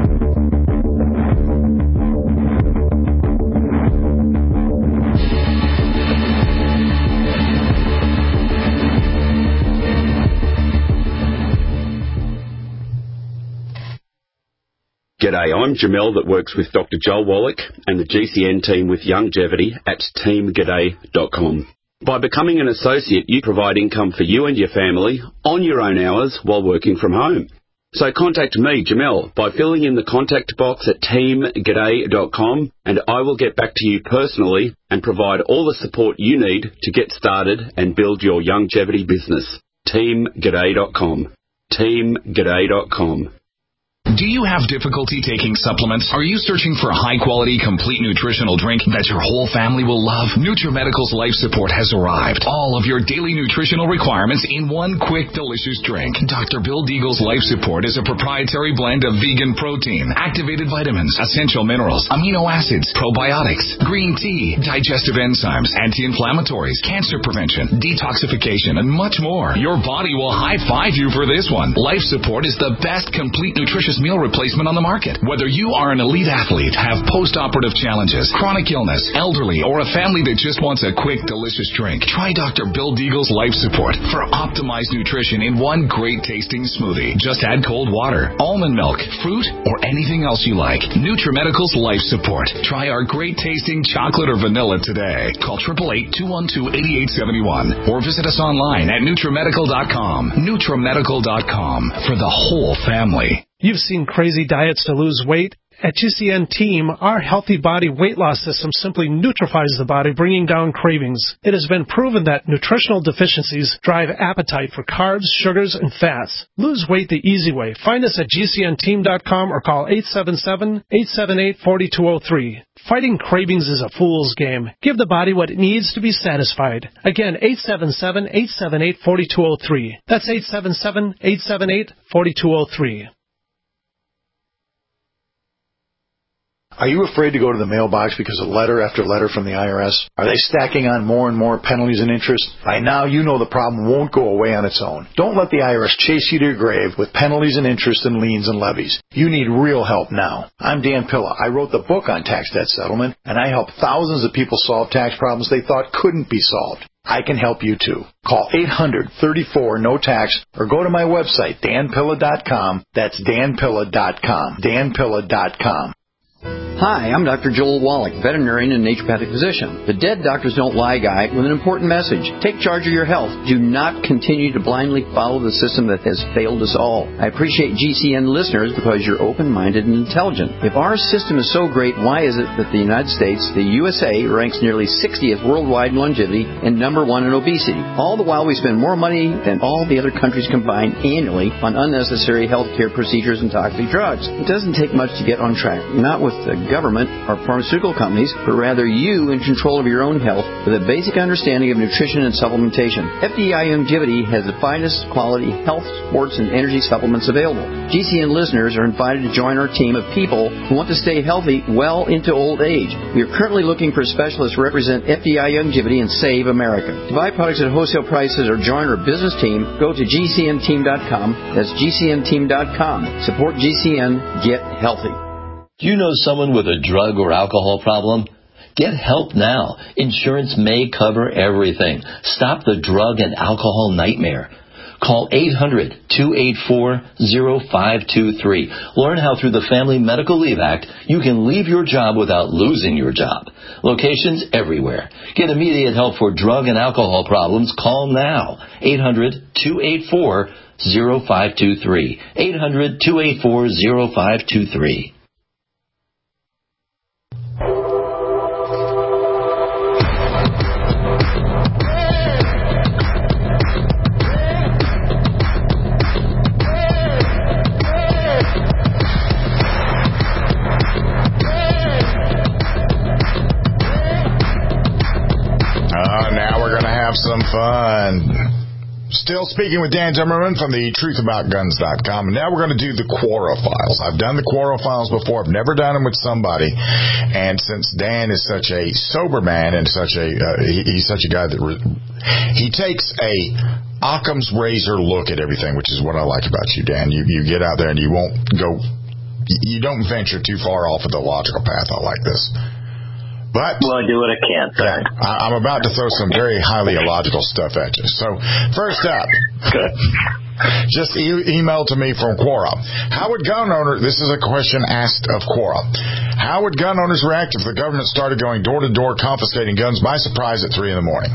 S16: G'day, I'm Jamel that works with Doctor Joel Wallach and the G C N team with Longevity at team g'day dot com. By becoming an associate, you provide income for you and your family on your own hours while working from home. So contact me, Jamel, by filling in the contact box at team g'day dot com, and I will get back to you personally and provide all the support you need to get started and build your longevity business. team g'day dot com. team g'day dot com.
S17: Do you have difficulty taking supplements? Are you searching for a high-quality, complete nutritional drink that your whole family will love? NutriMedical's Life Support has arrived. All of your daily nutritional requirements in one quick, delicious drink. Doctor Bill Deagle's Life Support is a proprietary blend of vegan protein, activated vitamins, essential minerals, amino acids, probiotics, green tea, digestive enzymes, anti-inflammatories, cancer prevention, detoxification, and much more. Your body will high-five you for this one. Life Support is the best complete nutritious meal replacement on the market. Whether you are an elite athlete, have post-operative challenges, chronic illness, elderly, or a family that just wants a quick, delicious drink, try Doctor Bill Deagle's Life Support for optimized nutrition in one great-tasting smoothie. Just add cold water, almond milk, fruit, or anything else you like. NutriMedical's Life Support. Try our great-tasting chocolate or vanilla today. Call eight eight eight, two one two, eight eight seven one or visit us online at NutriMedical dot com. NutriMedical dot com for the whole family.
S18: You've seen crazy diets to lose weight. At G C N Team, our Healthy Body weight loss system simply neutralizes the body, bringing down cravings. It has been proven that nutritional deficiencies drive appetite for carbs, sugars, and fats. Lose weight the easy way. Find us at G C N team dot com or call eight seven seven, eight seven eight, four two zero three. Fighting cravings is a fool's game. Give the body what it needs to be satisfied. Again, eight seven seven, eight seven eight, four two zero three. That's eight seven seven, eight seven eight, four two zero three.
S7: Are you afraid to go to the mailbox because of letter after letter from the I R S? Are they stacking on more and more penalties and interest? By now, you know the problem won't go away on its own. Don't let the I R S chase you to your grave with penalties and interest and liens and levies. You need real help now. I'm Dan Pilla. I wrote the book on tax debt settlement, and I help thousands of people solve tax problems they thought couldn't be solved. I can help you too. Call eight hundred, thirty-four, no tax or go to my website, dan pilla dot com. That's dan pilla dot com. dan pilla dot com.
S19: Hi, I'm Doctor Joel Wallach, veterinarian and naturopathic physician. The Dead Doctors Don't Lie guy with an important message. Take charge of your health. Do not continue to blindly follow the system that has failed us all. I appreciate G C N listeners because you're open-minded and intelligent. If our system is so great, why is it that the United States, the U S A, ranks nearly sixtieth worldwide in longevity and number one in obesity? All the while we spend more money than all the other countries combined annually on unnecessary health care procedures and toxic drugs. It doesn't take much to get on track. Not with the government or pharmaceutical companies, but rather you in control of your own health with a basic understanding of nutrition and supplementation. F D I Longevity has the finest quality health, sports, and energy supplements available. G C N listeners are invited to join our team of people who want to stay healthy well into old age. We are currently looking for specialists to represent F D I Longevity and Save America. To buy products at wholesale prices or join our business team, go to G C N team dot com. That's G C N team dot com. Support G C N. Get healthy.
S20: Do you know someone with a drug or alcohol problem? Get help now. Insurance may cover everything. Stop the drug and alcohol nightmare. Call eight hundred, two eight four, zero five two three. Learn how through the Family Medical Leave Act you can leave your job without losing your job. Locations everywhere. Get immediate help for drug and alcohol problems. Call now. eight hundred, two eight four, zero five two three. eight hundred, two eight four, zero five two three.
S4: Some fun. Still speaking with Dan Zimmerman from the truth about guns dot com. And now we're going to do the Quora files. I've done the Quora files before. I've never done them with somebody. And since Dan is such a sober man and such a uh, he, he's such a guy that re- he takes a Occam's razor look at everything, which is what I like about you, Dan. You you get out there and you won't go. You don't venture too far off of the logical path. I like this. But
S5: well, I do what I can.
S4: Okay. I'm about to throw some very highly illogical stuff at you. So, first up,
S5: Good.
S4: just e- email to me from Quora. How would gun owners, this is a question asked of Quora, how would gun owners react if the government started going door to door confiscating guns by surprise at three in the morning?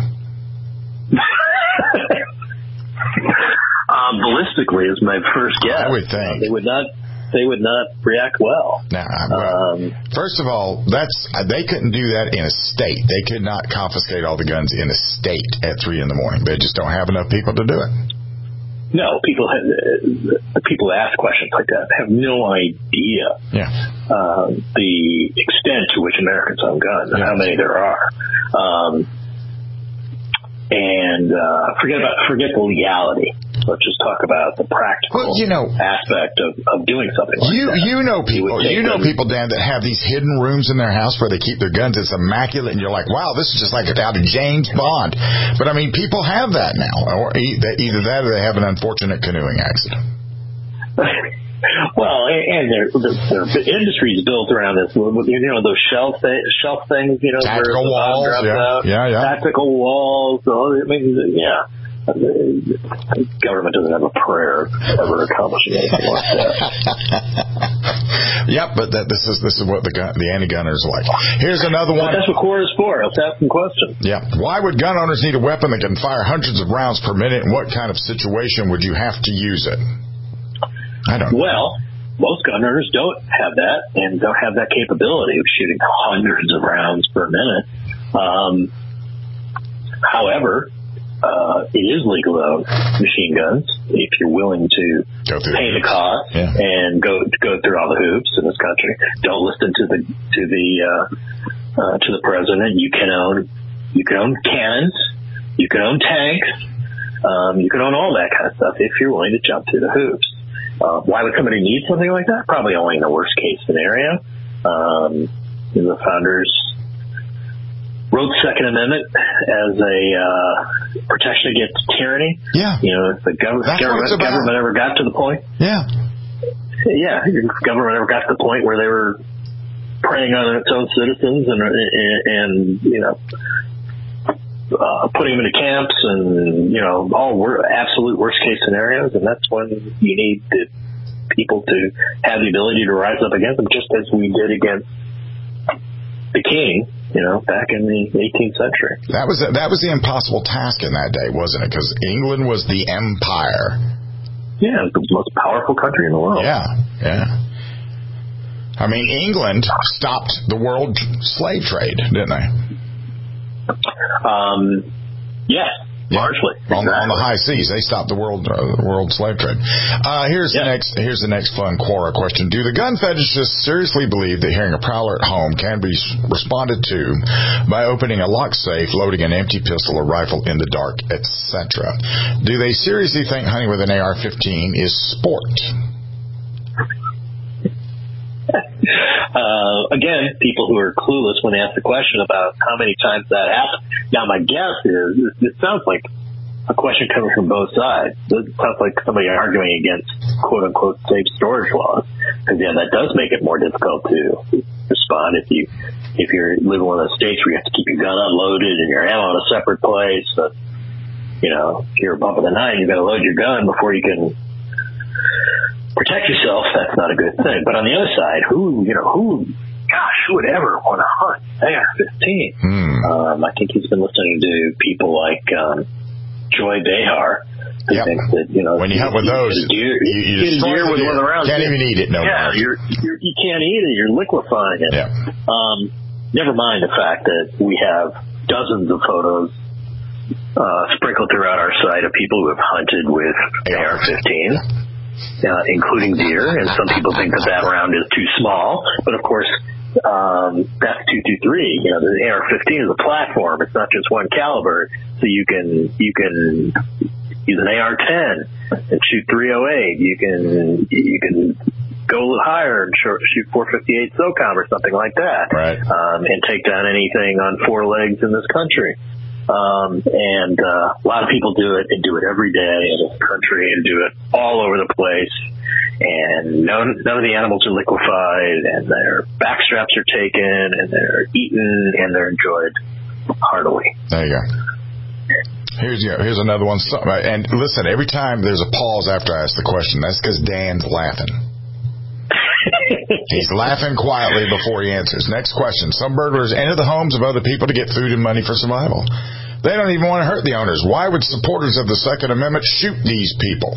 S5: um, ballistically is my first guess.
S4: I would think.
S5: They would not. They would not react well.
S4: Nah, well um, first of all, that's they couldn't do that in a state. They could not confiscate all the guns in a state at three in the morning. They just don't have enough people to do it.
S5: No, people have, uh, people ask questions like that have no idea
S4: yeah.
S5: uh, the extent to which Americans own guns and yeah. how many there are. Um, and uh, forget about forget the legality. Let's just talk about the practical
S4: well, you know,
S5: aspect of, of doing something like
S4: you,
S5: that.
S4: You know people, you know them. people, Dan, that have these hidden rooms in their house where they keep their guns. It's immaculate, and you're like, wow, this is just like out of James Bond. But, I mean, people have that now. Or either that or they have an unfortunate canoeing accident.
S5: Well, and their their industry is built around this. You know, those shelf th- shelf things. You know,
S4: tactical
S5: where
S4: walls. Yeah,
S5: out,
S4: yeah, yeah.
S5: Tactical walls. So, I mean, yeah. The government doesn't have a prayer of ever accomplishing anything like that.
S4: Yep, but that, this is this is what the gun, the anti-gunners are like. Here's another one.
S5: But that's what Quora is for. Let's ask some questions.
S4: Yeah. Why would gun owners need a weapon that can fire hundreds of rounds per minute? And what kind of situation would you have to use it? I don't know.
S5: Well, most gun owners don't have that and don't have that capability of shooting hundreds of rounds per minute. Um, however, Uh, it is legal to own machine guns if you're willing to pay the cost
S4: yeah.
S5: and go go through all the hoops in this country. Don't listen to the to the uh, uh, to the president. You can own you can own cannons, you can own tanks, um, you can own all that kind of stuff if you're willing to jump through the hoops. Uh, why would somebody need something like that? Probably only in the worst case scenario. Um, the founders wrote the Second Amendment as a uh, protection against tyranny.
S4: Yeah.
S5: You know, if the gov- government, government ever got to the point.
S4: Yeah.
S5: Yeah, if government ever got to the point where they were preying on its own citizens and, and, and you know, uh, putting them into camps and, you know, all wor- absolute worst case scenarios, and that's when you need the people to have the ability to rise up against them, just as we did against the king, you know, back in the eighteenth century.
S4: That was that was the impossible task in that day, wasn't it? Because England was the empire.
S5: Yeah, it was the most powerful country in the world.
S4: Yeah, yeah. I mean, England stopped the world slave trade, didn't they?
S5: Um, yes. Yeah. Largely,
S4: on,
S5: exactly.
S4: on the high seas, they stopped the world uh, world slave trade. Uh, here's yeah. the next here's the next fun Quora question: do the gun fetishists seriously believe that hearing a prowler at home can be responded to by opening a locked safe, loading an empty pistol or rifle in the dark, et cetera? Do they seriously think hunting with an A R fifteen is sport?
S5: Uh, again, people who are clueless when they ask the question about how many times that happened. Now, my guess is, it sounds like a question coming from both sides. It sounds like somebody arguing against quote-unquote safe storage laws. Because, yeah, that does make it more difficult to respond if, you, if you're living in one of those states where you have to keep your gun unloaded and your ammo in a separate place. But, you know, if you're a bump of the night, you've got to load your gun before you can protect yourself. That's not a good thing. But on the other side, who, you know, who, gosh, who would ever want to hunt A R fifteen?
S4: Hmm.
S5: Um, I think he's been listening to people like um, Joy Behar, who
S4: yep.
S5: thinks that, you know,
S4: when you hunt with those,
S5: you, deer,
S4: you, you
S5: get a deer with
S4: deer.
S5: one around.
S4: Can't even eat it, no
S5: Yeah, you're, you're, you can't eat it. You're liquefying it.
S4: Yeah.
S5: Um, never mind the fact that we have dozens of photos uh, sprinkled throughout our site of people who have hunted with A R fifteen. Uh, including deer, and some people think that that round is too small, but of course, um, that's two two three. You know, the A R fifteen is a platform; it's not just one caliber. So you can you can use an A R ten and shoot three oh eight. You can you can go a little higher and shoot four fifty-eight SOCOM or something like that,
S4: right?
S5: Um, and take down anything on four legs in this country. Um, and uh, a lot of people do it and do it every day in this country and do it all over the place. And none, none of the animals are liquefied, and their back straps are taken, and they're eaten, and they're enjoyed heartily.
S4: There you go. Here's you know, here's another one. And listen, every time there's a pause after I ask the question, that's because Dan's laughing. He's laughing quietly before he answers. Next question. Some burglars enter the homes of other people to get food and money for survival. They don't even want to hurt the owners. Why would supporters of the Second Amendment shoot these people?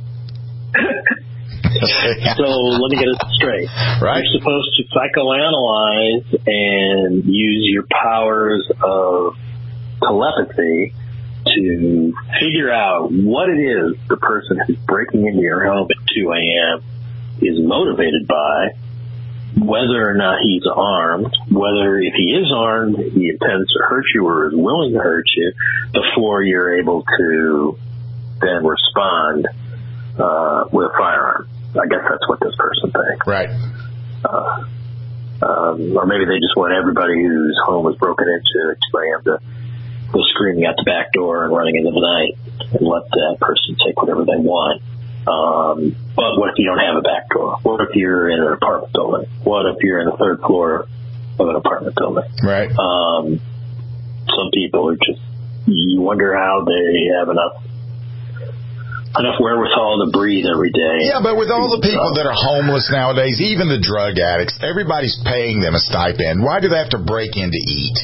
S5: So let me get it straight.
S4: Right.
S5: You're supposed to psychoanalyze and use your powers of telepathy to figure out what it is the person who's breaking into your home at two a.m. is motivated by, whether or not he's armed, whether if he is armed, he intends to hurt you or is willing to hurt you, before you're able to then respond uh, with a firearm. I guess that's what this person thinks.
S4: Right.
S5: Uh, um, or maybe they just want everybody whose home was broken into at two a.m. to go screaming out the back door and running into the night and let that person take whatever they want. Um, but what if you don't have a back door? What if you're in an apartment building? What if you're in the third floor of an apartment building?
S4: Right.
S5: Um, some people are just, you wonder how they have enough enough wherewithal to breathe every day.
S4: Yeah, but with all the people that are homeless nowadays, even the drug addicts, everybody's paying them a stipend. Why do they have to break in to eat?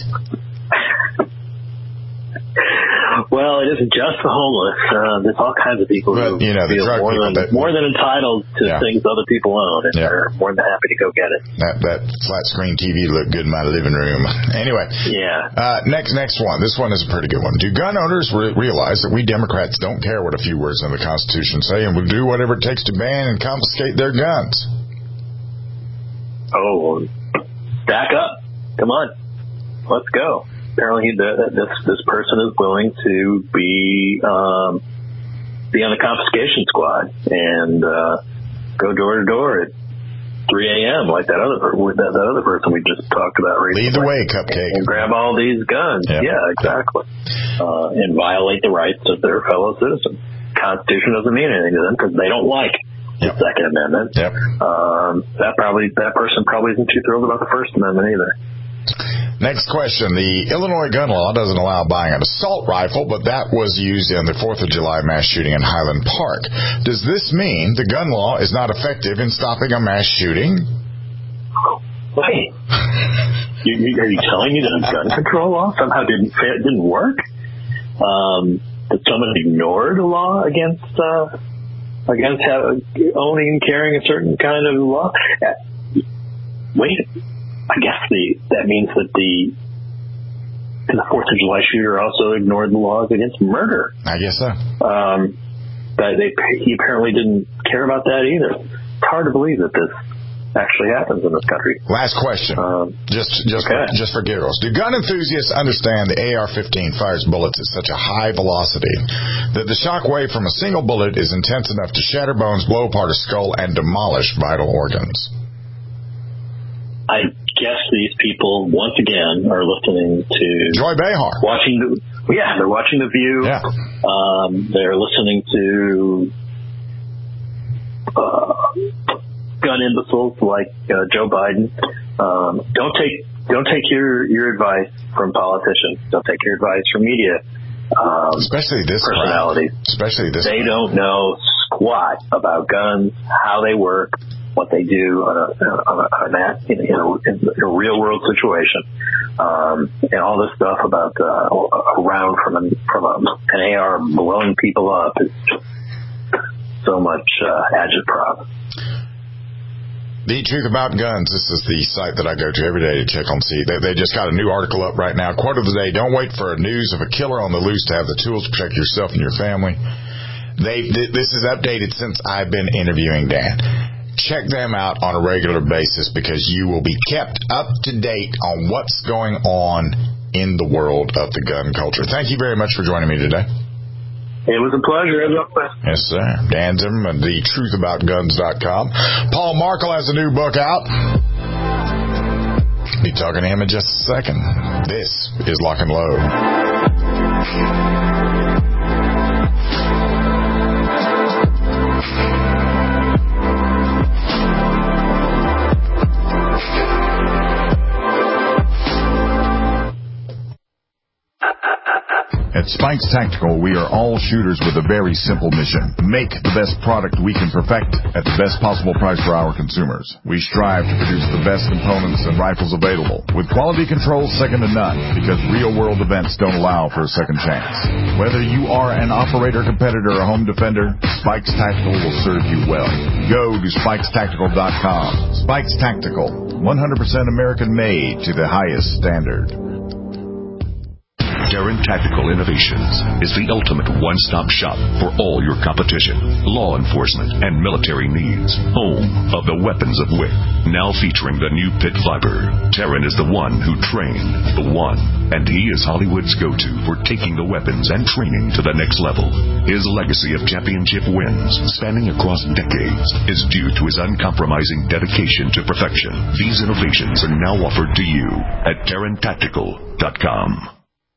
S5: Well, it isn't just the homeless. Uh, there's all kinds of people
S4: but,
S5: who
S4: you know,
S5: feel more than,
S4: that,
S5: more than entitled to
S4: yeah.
S5: things other people own, and
S4: yeah.
S5: they're more than happy to go get it.
S4: That, that flat screen T V looked good in my living room. Anyway.
S5: Yeah.
S4: Uh, next, next one. This one is a pretty good one. Do gun owners re- realize that we Democrats don't care what a few words in the Constitution say, and will do whatever it takes to ban and confiscate their guns?
S5: Oh, back up. Come on. Let's go. Apparently, the, this this person is willing to be um, be on the confiscation squad and uh, go door to door at three a.m. like that other that, that other person we just talked about recently.
S4: Lead the way, Cupcake.
S5: And grab all these guns.
S4: Yep.
S5: Yeah, exactly. Uh, and violate the rights of their fellow citizens. Constitution doesn't mean anything to them because they don't like
S4: yep.
S5: the Second Amendment.
S4: Yep.
S5: Um, that probably that person probably isn't too thrilled about the First Amendment either.
S4: Next question. The Illinois gun law doesn't allow buying an assault rifle, but that was used in the fourth of July mass shooting in Highland Park. Does this mean the gun law is not effective in stopping a mass shooting?
S5: Wait. you, you, are you telling me that a gun control law somehow didn't didn't work? Um, that someone ignored a law against uh, against have, owning and carrying a certain kind of law? Uh, wait. I guess the that means that the the Fourth of July shooter also ignored the laws against murder.
S4: I guess so.
S5: Um, but they he apparently didn't care about that either. It's hard to believe that this actually happens in this country.
S4: Last question, um, just just okay. for, just for giggles. Do gun enthusiasts understand the A R fifteen fires bullets at such a high velocity that the shock wave from a single bullet is intense enough to shatter bones, blow apart a skull, and demolish vital organs?
S5: I guess these people, once again, are listening to
S4: Joy Behar.
S5: Watching the, yeah, they're watching The View.
S4: Yeah.
S5: Um, they're listening to uh, gun imbeciles like uh, Joe Biden. Um, don't take don't take your, your advice from politicians. Don't take your advice from media. Um,
S4: Especially this
S5: personalities.
S4: Crowd. Especially this.
S5: They
S4: crowd.
S5: don't know squat about guns, how they work, what they do on a, on a, on a, in, a, in a real world situation, um, and all this stuff about uh, a round from an from a, an A R blowing people up is just so much uh, agitprop.
S4: The Truth About Guns. This is the site that I go to every day to check on. See, they, they just got a new article up right now. Quote of the day: "Don't wait for news of a killer on the loose to have the tools to protect yourself and your family." They th- this is updated since I've been interviewing Dan. Check them out on a regular basis because you will be kept up to date on what's going on in the world of the gun culture. Thank you very much for joining me today.
S5: It was a pleasure. As always.
S4: Yes, sir. Dan Zimmerman, the truth about guns dot com. Paul Markle has a new book out. Be talking to him in just a second. This is Lock and Load.
S21: At Spikes Tactical, we are all shooters with a very simple mission. Make the best product we can perfect at the best possible price for our consumers. We strive to produce the best components and rifles available, with quality control second to none, because real-world events don't allow for a second chance. Whether you are an operator, competitor, or home defender, Spikes Tactical will serve you well. Go to spikes tactical dot com. Spikes Tactical, one hundred percent American-made to the highest standard.
S11: Darren Tactical Innovations is the ultimate one-stop shop for all your competition, law enforcement, and military needs. Home of the weapons of Wick. Now featuring the new pit fiber. Darren is the one who trained the one, and he is Hollywood's go-to for taking the weapons and training to the next level. His legacy of championship wins, spanning across decades, is due to his uncompromising dedication to perfection. These innovations are now offered to you at darren tactical dot com.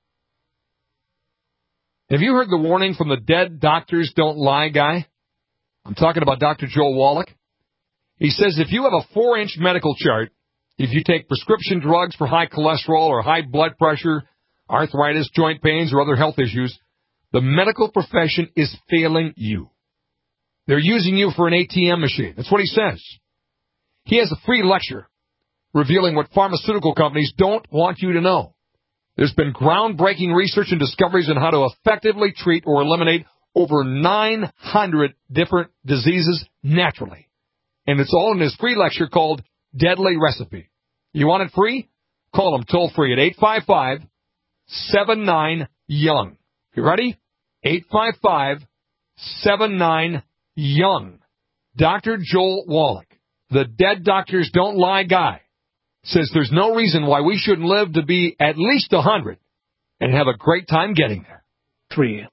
S22: Have you heard the warning from the Dead Doctors Don't Lie guy? I'm talking about Doctor Joel Wallach. He says if you have a four-inch medical chart, if you take prescription drugs for high cholesterol or high blood pressure, arthritis, joint pains, or other health issues, the medical profession is failing you. They're using you for an A T M machine. That's what he says. He has a free lecture revealing what pharmaceutical companies don't want you to know. There's been groundbreaking research and discoveries on how to effectively treat or eliminate over nine hundred different diseases naturally. And it's all in his free lecture called Deadly Recipe. You want it free? Call him toll free at eight five five, seven nine, young. You ready? eight five five, seven nine, young. Doctor Joel Wallach, the Dead Doctors Don't Lie guy, says there's no reason why we shouldn't live to be at least one hundred and have a great time getting there.
S18: Three.